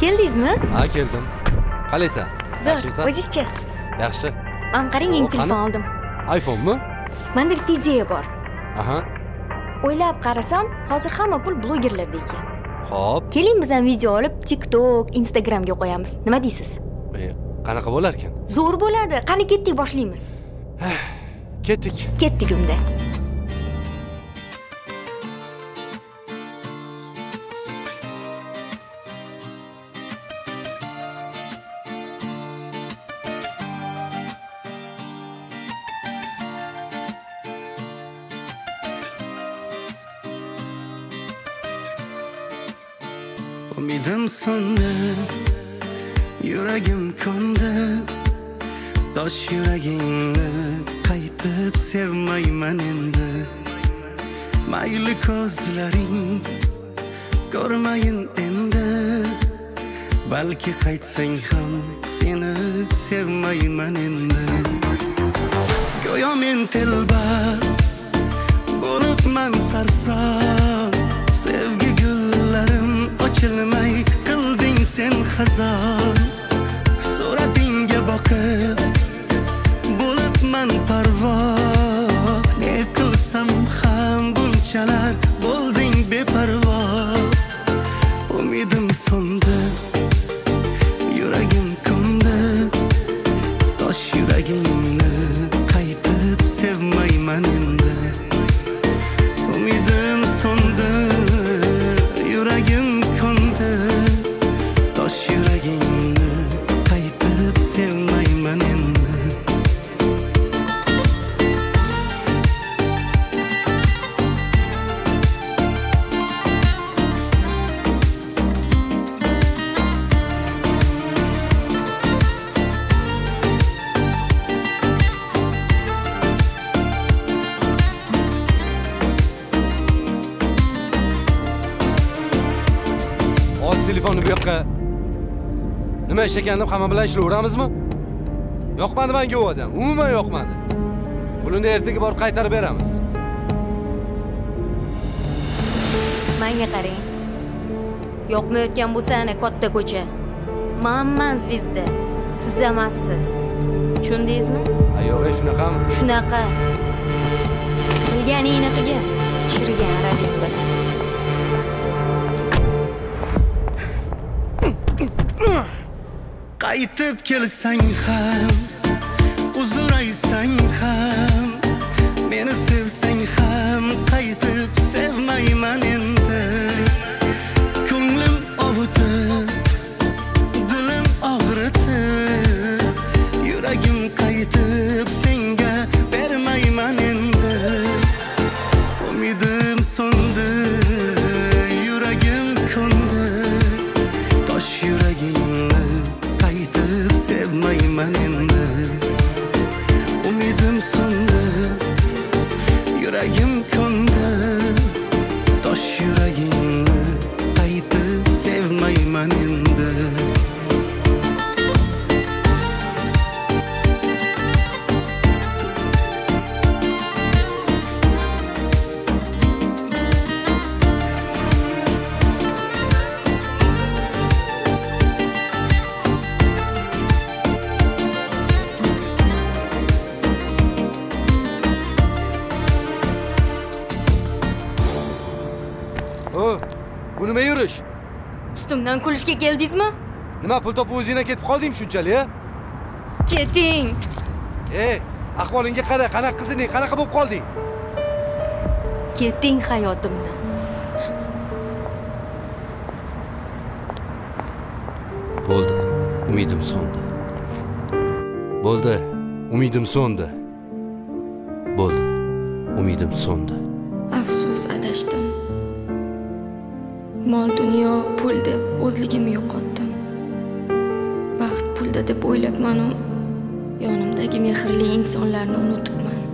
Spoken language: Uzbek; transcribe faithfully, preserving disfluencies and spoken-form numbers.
Keldingizmi? Ha, keldim. Qalaysan? Zo'r, o'zingizchi? Yaxshi. Men qarang, yangi telefon oldim. iPhone-mi? Menda bitta ideya bor. Aha. O'ylab qarasam, hozir hamma pul blogerlarda ekan. Xo'p. Keling biz ham video olib TikTok, Instagramga qo'yamiz. Nima deysiz? E, qanaqa bo'lar ekan? Zo'r bo'ladi. Qani ketdik, boshlaymiz. Ketdik. Ketdik unda. Umidim so'ndi, yuragim ko'ndi, tosh yuragingni qaytib sevmayman endi. Mayli ko'zlaring ko'rmayin endi, balki qaytsang ham seni sevmayman endi. Go'yo men telba bo'libman sarson, sevgi gullarim ochilmay qilding sen xazon. Suratingga boqib bo'libman parvo, ne qilsam ham bunchalar bo'lding beparvo. Umidim so'ndi, yuragim ko'ndi, tosh yuragingni qaytib sevmayman endi. Umidim so'ndi, yuragim ko'ndi, tosh yuragingni qaytib sevmayman endi. Telefonni bu yoqqa. Nima ish ekan deb hamma bilan ishlayveramizmi? Yoqmadi menga u odam. Umuman yoqmadi. Pulini ertaga borib qaytarib beramiz. Menga qarang. Yoqmayotgan bo'lsa ana katta ko'cha. Menman Zvizda. Siz emassiz. Tushundingizmi? Ha, yo'q, shunaqami? Shunaqa. Bilganingni qilgin. Chirigan arabing bilan. Qaytib kelsang ham, uzr aytsang ham, meni sevsang ham qaytib sevmayman endi. Ko'nglim ovutib, dilim og'ritib, yuragim qaytib senga bermayman endi. Umidim so'ndi, yuragim ko'ndi, tosh yuragingni qaytib sevmayman endi. Umidim so'ndi, yuragim ko'ndi, tosh yuragingni qaytib sevmayman endi. Bu nima yurish? Ustimdan kulishga keldingizmi? Nima pul topib o'zingga ketib qoldingmi shunchalik, a? Keting. Ey, ahvolingga qara, qanaqa qizing, qanaqa bo'lib qolding? Keting hayotimdan. Bo'ldi, umidim so'ndi. Bo'ldi, umidim so'ndi. Bo'ldi, umidim so'ndi. Afsus, adashdim. Mol dunyo pul deb o'zligimni yo'qotdim. Baxt pulda deb o'ylabman-u, yonimdagi mehrli insonlarni unutibman.